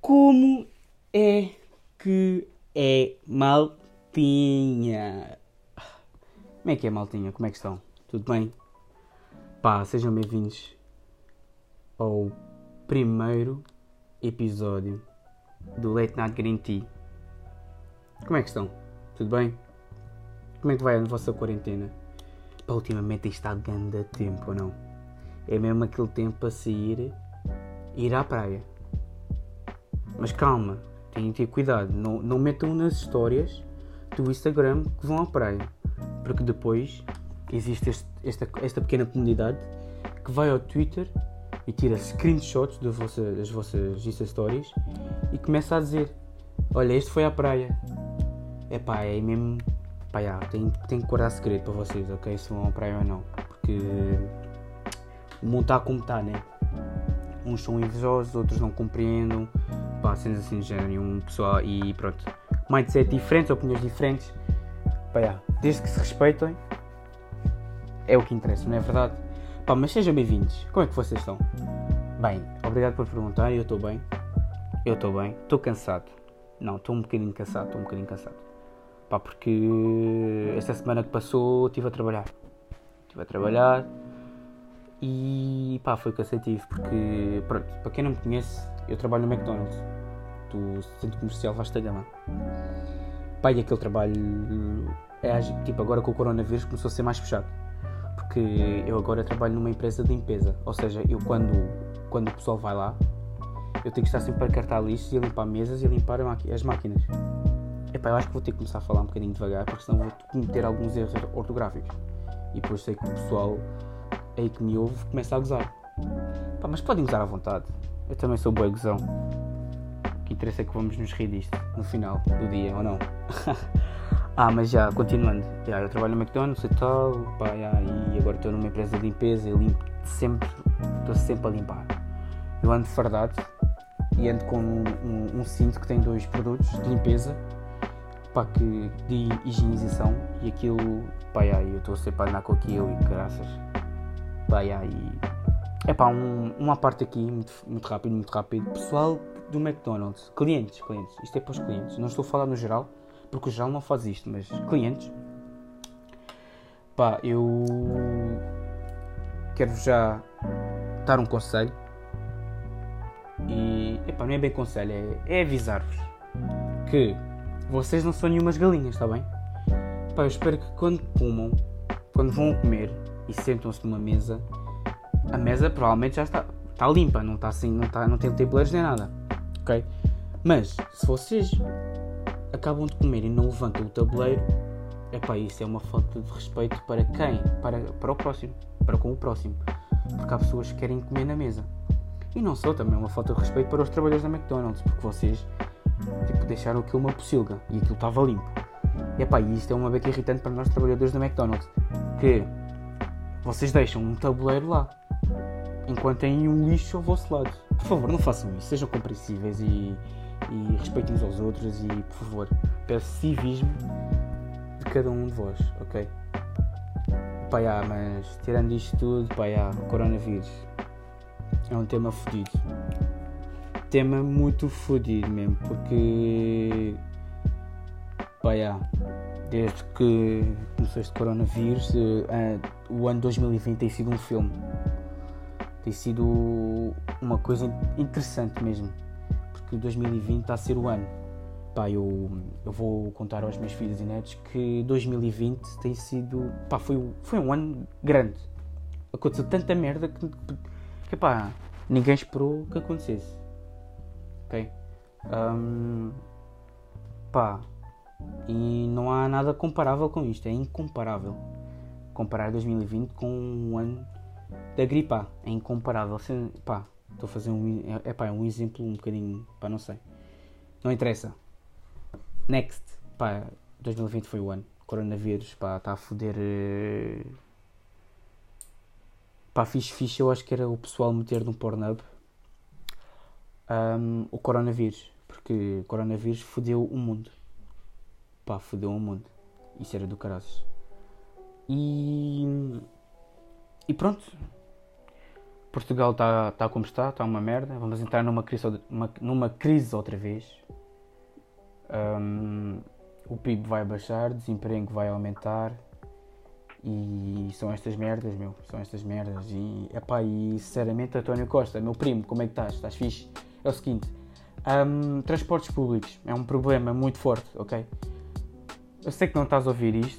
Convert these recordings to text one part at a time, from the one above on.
Como é que é, maltinha? Como é que é, maltinha? Como é que estão? Tudo bem? Pá, sejam bem-vindos ao primeiro episódio do Late Night Green Tea. Como é que estão? Tudo bem? Como é que vai a vossa quarentena? Pá, ultimamente tem estado grande tempo, ou não? É mesmo aquele tempo para sair e ir à praia. Mas calma, tenham que ter cuidado, não metam nas histórias do Instagram que vão à praia, porque depois existe esta pequena comunidade que vai ao Twitter e tira screenshots das vossas Insta Stories e começa a dizer: olha, este foi à praia. Epá, é mesmo, pá, tem que guardar segredo para vocês, ok? Se vão à praia ou não, porque o mundo está como está, né? Uns são invejosos, outros não compreendem, pá, cenas assim de género, um pessoal, e pronto, mindset diferentes, opiniões diferentes, pá, desde que se respeitem, é o que interessa, não é verdade? Pá, mas sejam bem-vindos, como é que vocês estão? Bem, obrigado por perguntar, eu estou bem, estou cansado, não, estou um bocadinho cansado, pá, porque esta semana que passou estive a trabalhar, e pá, foi cansativo porque, pronto, para quem não me conhece, eu trabalho no McDonald's, do Centro Comercial Vasta Gama. Pá, e aquele trabalho é tipo, agora com o coronavírus começou a ser mais puxado, porque eu agora trabalho numa empresa de limpeza, ou seja, eu quando o pessoal vai lá, eu tenho que estar sempre a cartar lixos e a limpar mesas e a limpar as máquinas. Epá, eu acho que vou ter que começar a falar um bocadinho devagar, porque senão vou cometer alguns erros ortográficos, e depois sei que o pessoal aí que me ouve começa a gozar. Pá, mas podem gozar à vontade, eu também sou bué gozão. O que interessa é que vamos nos rir disto no final do dia, ou não? Mas já, continuando, eu trabalho no McDonald's e tal, pá, e agora estou numa empresa de limpeza e limpo sempre, estou sempre a limpar. Eu ando fardado e ando com um cinto que tem 2 produtos de limpeza, pá, de higienização, e aquilo, pá, eu estou sempre a andar com aquilo e caraças. Pá, e é pá, uma parte aqui, muito rápido, pessoal do McDonald's, clientes, isto é para os clientes, não estou a falar no geral, porque o geral não faz isto, mas clientes, pá, eu quero já dar um conselho, e, epá, não é bem conselho, é avisar-vos que vocês não são nenhumas galinhas, está bem? Pá, eu espero que quando vão comer e sentam-se numa mesa, a mesa provavelmente já está limpa, não está assim, não tem tabuleiros nem nada, ok? Mas se vocês acabam de comer e não levantam o tabuleiro, epá, isso é uma falta de respeito para quem? Para o próximo, para com o próximo, porque há pessoas que querem comer na mesa, e não só, também é uma falta de respeito para os trabalhadores da McDonald's, porque vocês tipo, deixaram aquilo uma pocilga e aquilo estava limpo. E epá, isto é uma beca irritante para nós trabalhadores da McDonald's, que vocês deixam um tabuleiro lá enquanto têm um lixo ao vosso lado. Por favor, não façam isso, sejam compreensíveis e respeitem uns aos outros, e por favor, peço civismo de cada um de vós, ok? Pá, mas tirando isto tudo, pá, coronavírus é um tema fodido, tema muito fodido mesmo, porque pá, desde que começou este coronavírus, o ano 2020 tem sido um filme, tem sido uma coisa interessante mesmo, porque 2020 está a ser o ano. Pá, eu vou contar aos meus filhos e netos que 2020 tem sido, pá, foi um ano grande. Aconteceu tanta merda que pá, ninguém esperou que acontecesse, ok? Pá, e não há nada comparável com isto, é incomparável comparar 2020 com um ano da gripe A, é incomparável. Pá, estou a fazer um exemplo um bocadinho, pá, não sei, não interessa. Next, pá, 2020 foi o ano, coronavírus, pá, está a foder, pá, fixe, eu acho que era o pessoal meter no Pornhub o coronavírus, porque o coronavírus fodeu o mundo, pá, fodeu o mundo, isso era do caraças. E pronto, Portugal está como está uma merda. Vamos entrar numa crise outra vez. O PIB vai baixar, desemprego vai aumentar. E são estas merdas, são estas merdas. E sinceramente, António Costa, meu primo, como é que estás? Estás fixe? É o seguinte, transportes públicos é um problema muito forte, ok? Eu sei que não estás a ouvir isto,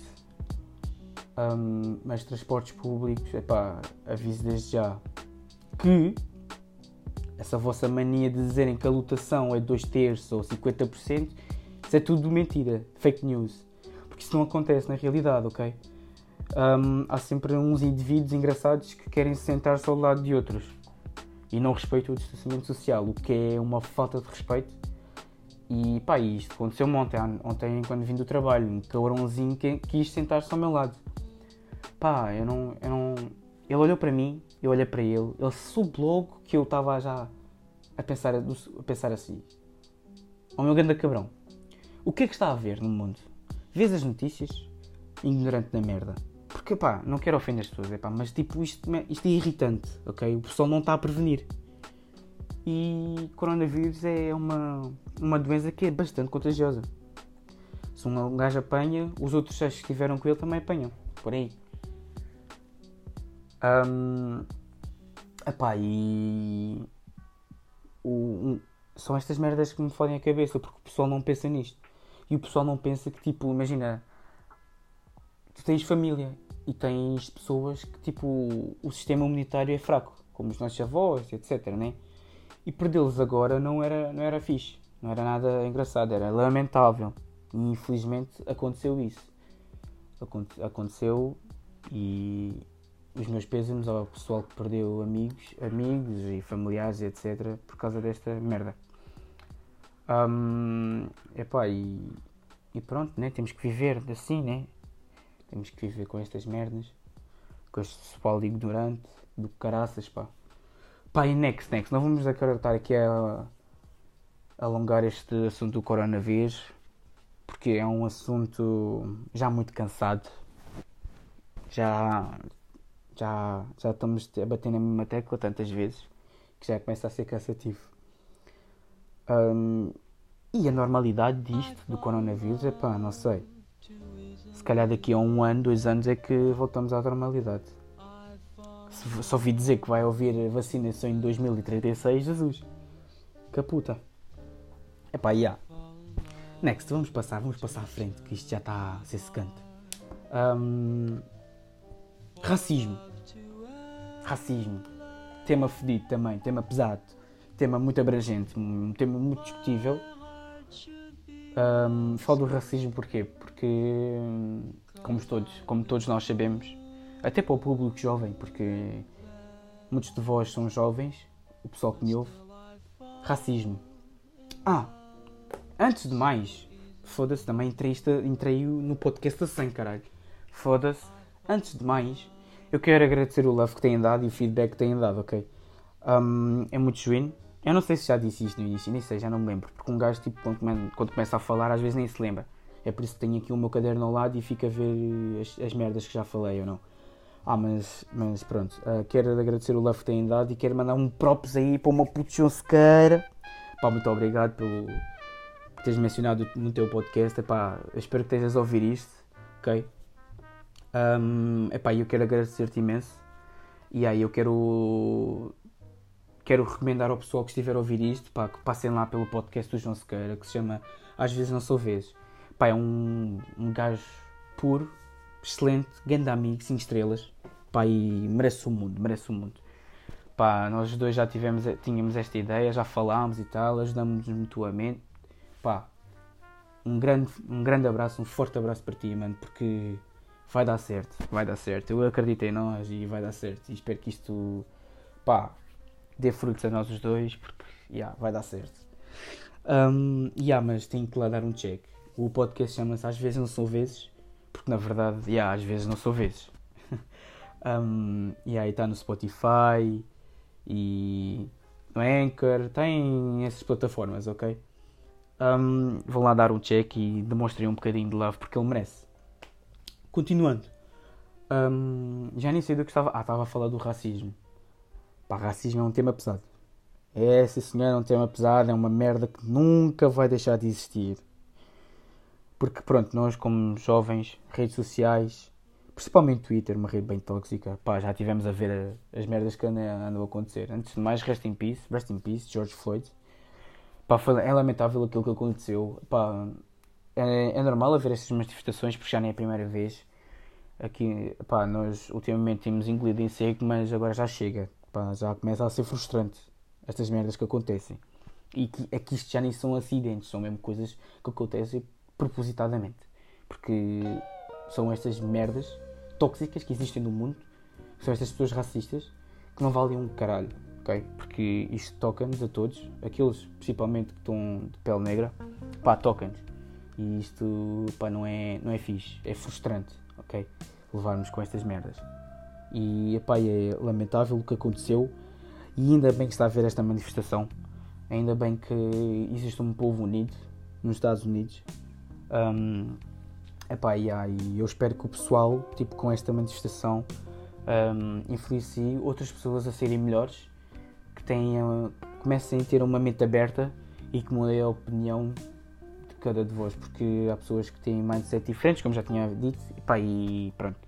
mas transportes públicos, aviso desde já que essa vossa mania de dizerem que a lotação é 2/3 ou 50%, isso é tudo mentira, fake news. Porque isso não acontece na realidade, ok? Há sempre uns indivíduos engraçados que querem sentar-se ao lado de outros e não respeitam o distanciamento social, o que é uma falta de respeito. E isto aconteceu ontem quando vim do trabalho, um cabrãozinho que quis sentar-se ao meu lado. Ele olhou para mim, eu olhei para ele soube logo que eu estava já a pensar assim: ó meu grande cabrão, o que é que está a ver no mundo? Vês as notícias? Ignorante da merda. Porque não quero ofender as pessoas, mas isto é irritante, ok? O pessoal não está a prevenir. E coronavírus é uma doença que é bastante contagiosa. Se um gajo apanha, os outros 6 que estiveram com ele também apanham. Por aí. São estas merdas que me fodem a cabeça, porque o pessoal não pensa nisto. E o pessoal não pensa que, imagina, tu tens família e tens pessoas que, o sistema imunitário é fraco, como os nossos avós, etc, né? E perdê-los agora não era fixe, não era nada engraçado, era lamentável. E infelizmente aconteceu isso. Aconteceu e os meus pésames ao pessoal que perdeu amigos e familiares, etc, por causa desta merda. E pronto, né? Temos que viver assim, né? Temos que viver com estas merdas, com este pessoal ignorante, do caraças, e next, não vamos estar aqui a alongar este assunto do coronavírus, porque é um assunto já muito cansado. Já estamos a bater na mesma tecla tantas vezes, que já começa a ser cansativo. E a normalidade disto, do coronavírus, não sei. Se calhar daqui a 1 ano, 2 anos é que voltamos à normalidade. Só ouvi dizer que vai haver vacinação em 2036, Jesus. Que puta. Next, vamos passar à frente, que isto já está a ser secante. Racismo. Tema fedido também, tema pesado. Tema muito abrangente, um tema muito discutível. Falo do racismo porquê? Porque, como todos nós sabemos, até para o público jovem, porque muitos de vós são jovens, o pessoal que me ouve, racismo. Antes de mais, foda-se, também entrei no podcast a 100, caralho. Foda-se. Antes de mais, eu quero agradecer o love que têm dado e o feedback que têm dado, ok? É muito genuíno. Eu não sei se já disse isto no início, nem sei, já não me lembro. Porque um gajo, quando começa a falar, às vezes nem se lembra. É por isso que tenho aqui o meu caderno ao lado e fico a ver as merdas que já falei ou não. Mas pronto. Quero agradecer o love que têm dado e quero mandar um props aí para uma puto Sequeira. Muito obrigado por teres mencionado no teu podcast. Eu espero que estejas a ouvir isto, ok? Eu quero agradecer-te imenso. E aí eu quero recomendar ao pessoal que estiver a ouvir isto, que passem lá pelo podcast do João Sequeira, que se chama Às Vezes Não Sou Vezes. É um gajo puro, excelente, grande amigo, 5 estrelas. E merece o mundo. Nós dois já tínhamos esta ideia, já falámos e tal, ajudamos-nos mutuamente. Um grande abraço, um forte abraço para ti, mano, porque vai dar certo. Eu acredito em nós e vai dar certo. E espero que isto, dê frutos a nós os dois, porque, vai dar certo. Mas tenho que lá dar um check. O podcast chama-se Às Vezes Não Sou Vezes, porque na verdade, às vezes não sou vezes. E está no Spotify e no Anchor, tem essas plataformas, ok? Vão lá dar um check e demonstrem um bocadinho de love, porque ele merece. Continuando, já nem sei do que estava a falar do racismo. Pá, racismo é um tema pesado. É, sim senhor, é um tema pesado, é uma merda que nunca vai deixar de existir. Porque pronto, nós como jovens, redes sociais, principalmente Twitter, uma rede bem tóxica, pá, já tivemos a ver as merdas que andam a acontecer. Antes de mais, rest in peace, George Floyd. Pá, é lamentável aquilo que aconteceu. Pá, é normal haver estas manifestações porque já nem é a primeira vez. Aqui, pá, nós ultimamente temos engolido em seco, mas agora já chega. Pá, já começa a ser frustrante estas merdas que acontecem. E que isto já nem são acidentes, são mesmo coisas que acontecem propositadamente. Porque são estas merdas tóxicas que existem no mundo, são estas pessoas racistas que não valem um caralho, ok? Porque isto toca-nos a todos, aqueles principalmente que estão de pele negra, pá, toca-nos. E isto, pá, não é fixe, é frustrante, ok? Levarmos com estas merdas. E, pá, é lamentável o que aconteceu e ainda bem que está a haver esta manifestação. Ainda bem que existe um povo unido nos Estados Unidos. E eu espero que o pessoal, tipo, com esta manifestação, influencie outras pessoas a serem melhores, que comecem a ter uma mente aberta e que mudem a opinião de cada de vós, porque há pessoas que têm mindset diferentes, como já tinha dito, e pronto.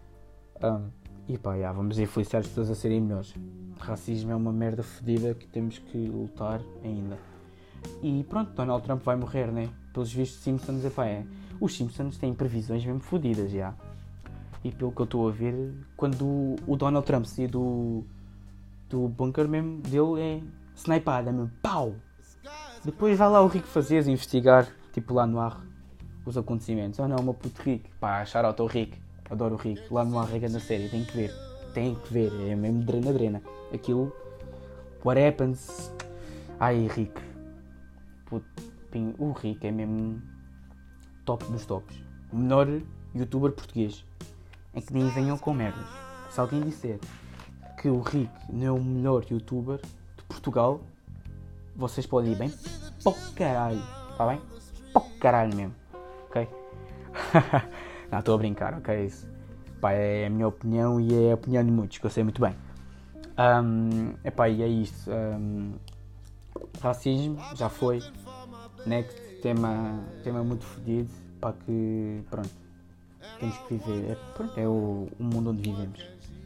Vamos influenciar as pessoas a serem melhores. Racismo é uma merda fodida que temos que lutar ainda. E pronto, Donald Trump vai morrer, né? Pelos vistos, Simpsons, os Simpsons têm previsões mesmo fodidas, já. E pelo que eu estou a ver, quando o Donald Trump sair do bunker mesmo, dele é snipada mesmo, pau! Depois vai lá o Rick Fazeres investigar, tipo lá no ar, os acontecimentos. Oh não, meu puto Rick, pá, shout-out ao Rick, adoro o Rick, lá no ar rega na série, tem que ver, é mesmo drena. Aquilo, what happens? Ai, Rick, puto, o Rick é mesmo top dos tops, o melhor youtuber português, é que nem venham com merdas. Se alguém disser que o Rick não é o melhor youtuber de Portugal, vocês podem ir bem para o caralho, está bem? Para o caralho mesmo, ok? Não, estou a brincar, ok? Isso, pá, é a minha opinião e é a opinião de muitos, que eu sei muito bem. E é isto. Racismo, já foi. Next, tema muito fodido, pá, que pronto, temos que viver, é o mundo onde vivemos.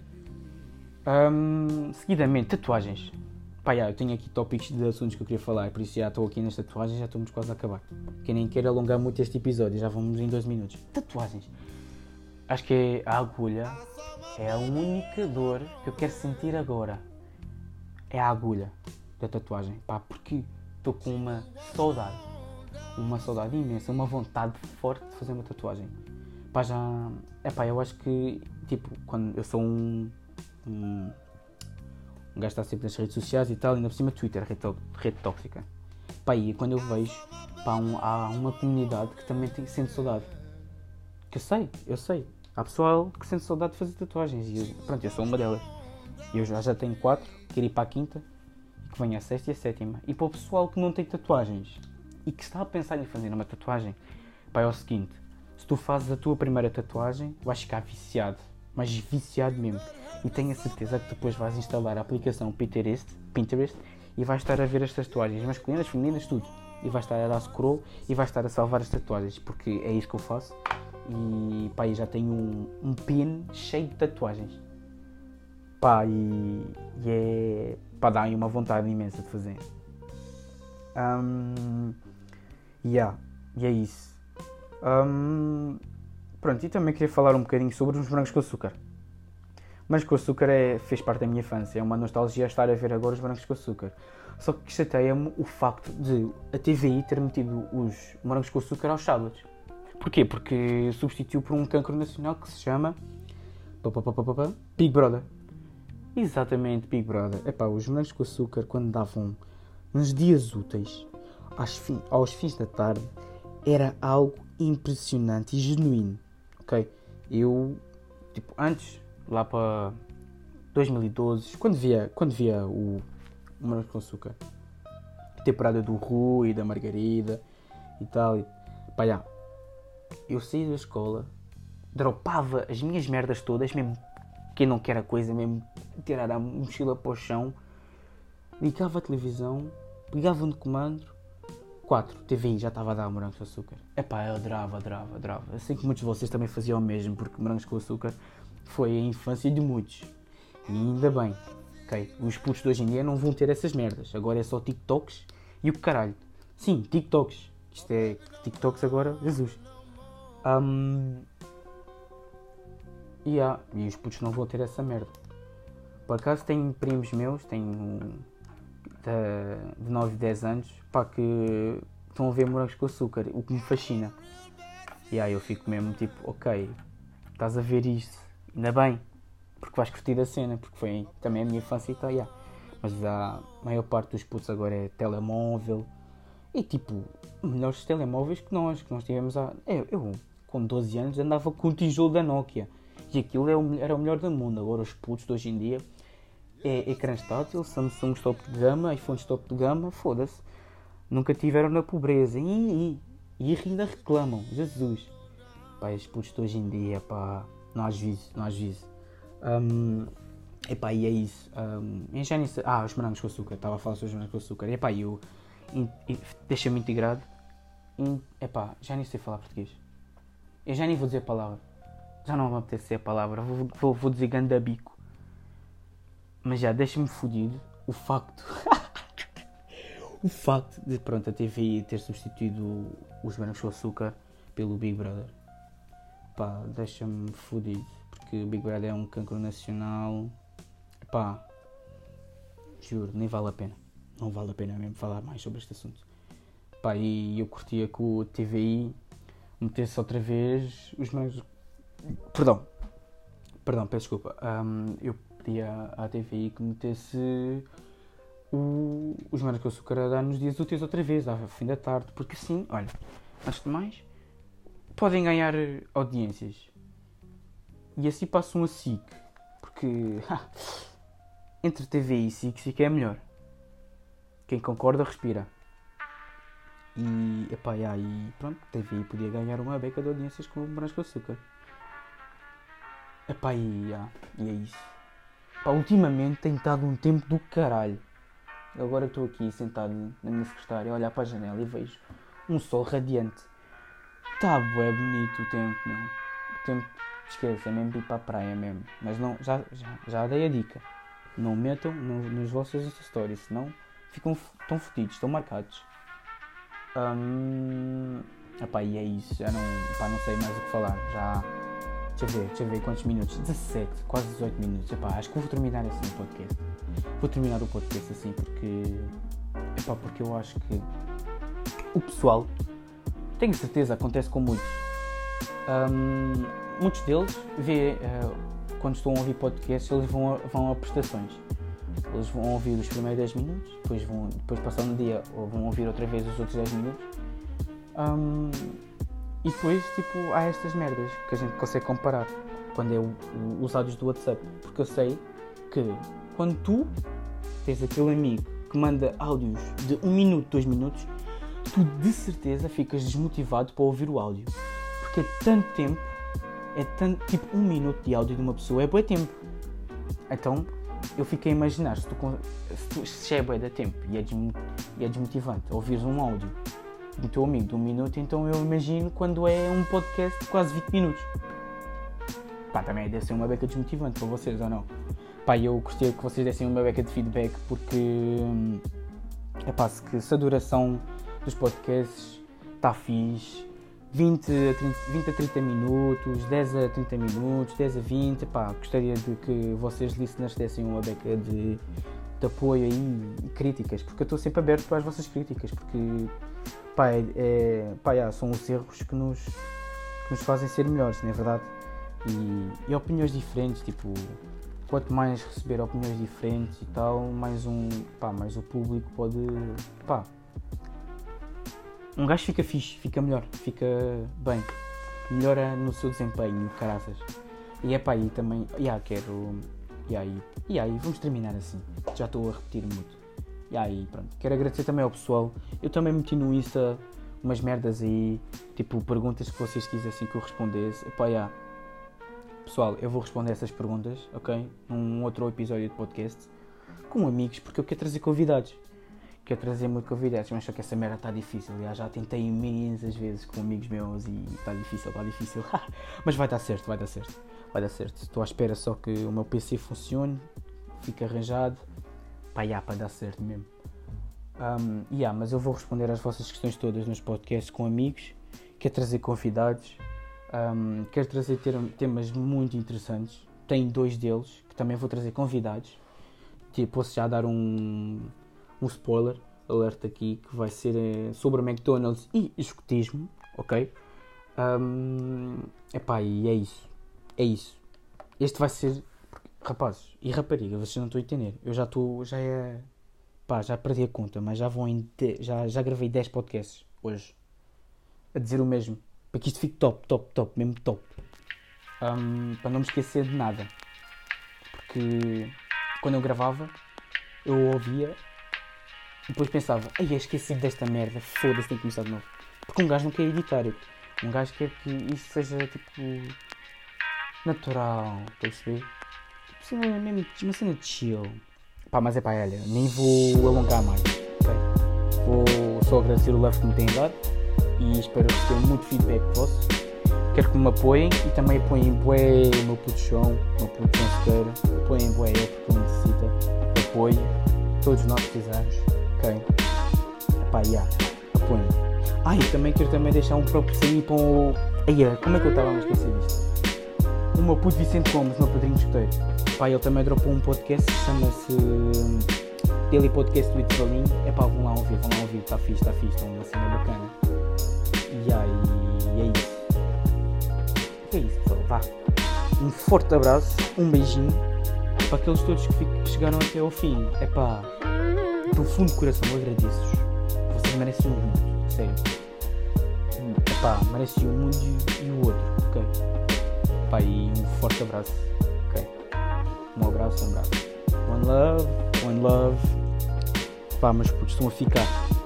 Seguidamente, tatuagens. Pá, eu tenho aqui tópicos de assuntos que eu queria falar, por isso já estou aqui nas tatuagens, já estamos quase a acabar. Quem nem quer alongar muito este episódio, já vamos em 2 minutos. Tatuagens. Acho que a agulha é a única dor que eu quero sentir agora. É a agulha da tatuagem, pá, porque estou com uma saudade imensa, uma vontade forte de fazer uma tatuagem. Pá, eu acho que, tipo, quando eu sou um gajo que está sempre nas redes sociais e tal, ainda por cima Twitter, rede tóxica. Pá, e quando eu vejo, pá, há uma comunidade que também sente saudade. Que eu sei. Há pessoal que sente saudade de fazer tatuagens e eu sou uma delas. Eu já tenho 4, quero ir para a 5ª e que venha a 6ª e a 7ª. E para o pessoal que não tem tatuagens e que está a pensar em fazer uma tatuagem, pá, é o seguinte: se tu fazes a tua primeira tatuagem, vais ficar viciado, mas viciado mesmo. E tenho a certeza que depois vais instalar a aplicação Pinterest e vais estar a ver as tatuagens masculinas, femininas, tudo. E vais estar a dar scroll e vais estar a salvar as tatuagens, porque é isso que eu faço. E pá, eu já tenho um pin cheio de tatuagens. Pá, e é... pá, dá aí uma vontade imensa de fazer. E é isso. Pronto, e também queria falar um bocadinho sobre os morangos com açúcar. Morangos com açúcar fez parte da minha infância, é uma nostalgia estar a ver agora os morangos com açúcar. Só que chateia-me o facto de a TVI ter metido os morangos com açúcar aos sábados. Porquê? Porque substituiu por um cancro nacional que se chama Big Brother. Exatamente, Big Brother. Epá, os morangos com açúcar, quando davam nos dias úteis, aos fins da tarde, era algo impressionante e genuíno, ok? Eu, tipo, antes, lá para 2012, quando via o morangos com açúcar, temporada do Rui, da Margarida e tal, pá, eu saí da escola, dropava as minhas merdas todas, mesmo quem não quer a coisa, mesmo tirar a mochila para o chão, ligava a televisão, pegava no comando, 4, TVI, já estava a dar morangos com açúcar. Epá, eu adorava. Eu sei que muitos de vocês também faziam o mesmo, porque morangos com açúcar foi a infância de muitos. E ainda bem, ok? Os putos de hoje em dia não vão ter essas merdas. Agora é só TikToks e o caralho. Sim, TikToks. Isto é TikToks agora, Jesus. E os putos não vão ter essa merda. Por acaso tenho primos meus, tenho de 9 e 10 anos, pá, que estão a ver morangos com açúcar, o que me fascina. E aí eu fico mesmo tipo, ok, estás a ver isto, ainda bem, porque vais curtir a cena, porque foi também a minha infância e tal, yeah. Mas a maior parte dos putos agora é telemóvel, e tipo, melhores telemóveis que nós tivemos eu com 12 anos andava com o tijolo da Nokia, e aquilo era o melhor do mundo. Agora os putos de hoje em dia é ecrãs táteis, Samsung top de gama, iPhones top de gama, foda-se. Nunca tiveram na pobreza. E ainda reclamam, Jesus. Pá, estes putos de hoje em dia, pá, não há juízo. Epá, e é isso. Já nem sei. Os morangos com açúcar, estava a falar sobre os morangos com açúcar. Epá, deixa-me integrado. Epá, já nem sei falar português. Eu já nem vou dizer a palavra. Já não me apetece dizer a palavra. Vou dizer gandabico. Mas já deixa-me fodido o facto de, pronto, a TVI ter substituído os morangos com açúcar pelo Big Brother. Pá, deixa-me fodido, porque o Big Brother é um cancro nacional. Pá, juro, nem vale a pena. Não vale a pena mesmo falar mais sobre este assunto. Pá, e eu curtia que o TVI metesse outra vez os morangos... Perdão, peço desculpa. Eu pedi à TVI que metesse os morangos com açúcar a dar nos dias úteis outra vez, ao fim da tarde, porque assim, olha, antes de mais, podem ganhar audiências. E assim passam a SIC, porque entre TVI e SIC é melhor. Quem concorda, respira. E, epá, e pronto, TVI podia ganhar uma beca de audiências com morangos com açúcar. Epá, e é isso. Pá, ultimamente tem estado um tempo do caralho. Agora estou aqui sentado na minha secretária a olhar para a janela e vejo um sol radiante. Está bué bonito o tempo, meu. O tempo, esquece, é mesmo para ir para a praia mesmo. Mas não, já dei a dica. Não metam nas vossas stories, senão ficam tão fodidos, estão marcados. Epá, e é isso. Já não sei mais o que falar. Deixa eu ver quantos minutos. 17, quase 18 minutos. Epá, acho que vou terminar assim o podcast. Vou terminar o podcast assim porque eu acho que o pessoal, tenho certeza, acontece com muitos. Muitos deles quando estão a ouvir podcasts, eles vão a prestações. Eles vão ouvir os primeiros 10 minutos, depois passando o dia vão ouvir outra vez os outros 10 minutos. E depois, tipo, há estas merdas que a gente consegue comparar quando é os áudios do WhatsApp. Porque eu sei que quando tu tens aquele amigo que manda áudios de 1 minuto, 2 minutos, tu de certeza ficas desmotivado para ouvir o áudio. Porque é tanto tempo, tipo 1 minuto de áudio de uma pessoa é bué tempo. Então, eu fiquei a imaginar, se já é bué da tempo e é desmotivante ouvires um áudio do teu amigo de 1 minuto, então eu imagino quando é um podcast de quase 20 minutos. Pá, também deve ser uma beca desmotivante para vocês, ou não? Pá, eu gostaria que vocês dessem uma beca de feedback, porque se a duração dos podcasts está fixe, 20 a 30 minutos, 10 a 30 minutos, 10 a 20, pá, gostaria de que vocês listeners dessem uma beca de apoio aí e críticas, porque eu estou sempre aberto para as vossas críticas, porque são os erros que nos fazem ser melhores, não é verdade? E opiniões diferentes, tipo, quanto mais receber opiniões diferentes e tal, mais o público pode, um gajo fica fixe, fica melhor, fica bem, melhora no seu desempenho, caraças. E e também, quero, vamos terminar assim, já estou a repetir muito. E aí, pronto, quero agradecer também ao pessoal. Eu também meti no Insta umas merdas aí, tipo perguntas que vocês quisessem que eu respondesse. pessoal, eu vou responder essas perguntas, ok? Num outro episódio de podcast, com amigos, porque eu quero trazer convidados. Quero trazer muito convidados, mas só que essa merda está difícil. Já tentei imensas vezes com amigos meus e está difícil. Mas vai dar certo. Estou à espera só que o meu PC funcione, fique arranjado, para dar certo mesmo. Mas eu vou responder às vossas questões todas nos podcasts com amigos. Quero trazer convidados, quero trazer temas muito interessantes. Tenho 2 deles que também vou trazer convidados. Posso já dar um spoiler alert aqui, que vai ser sobre o McDonald's e escotismo, ok? E é isso. Este vai ser, rapazes e raparigas, vocês não estão a entender. Eu já perdi a conta, mas já gravei 10 podcasts hoje a dizer o mesmo, para que isto fique top, mesmo top. Para não me esquecer de nada, porque quando eu gravava eu ouvia e depois pensava, esqueci desta merda, foda-se, tenho que começar de novo. Porque um gajo não quer editar, um gajo quer que isto seja natural, estão a perceber? Mesmo uma cena de chill. Mas olha, nem vou alongar mais, ok? Vou só agradecer o love que me têm dado e espero que tenham muito feedback vosso. Quero que me apoiem e também apoiem bué o meu puto João, o meu puto João Sequeira, apoiem bué ele porque ele necessita apoio, todos nós precisamos, ok? Apoiem. E também quero deixar um próprio sair para o... como é que eu estava a me esquecer disto? O meu puto Vicente Gomes, meu padrinho escoteiro. Ele também dropou um podcast que chama-se Daily Podcast do Itzalinho. Vão lá ouvir, está fixe, está uma cena bacana. E é isso. É isso, pessoal, vá. Um forte abraço, um beijinho para aqueles todos que chegaram até ao fim. Do fundo do coração eu agradeço-vos. Vocês merecem um mundo, sério. Merecem um mundo e o outro, ok? E um forte abraço, ok? Um abraço. One love. Meus putos, estão a ficar.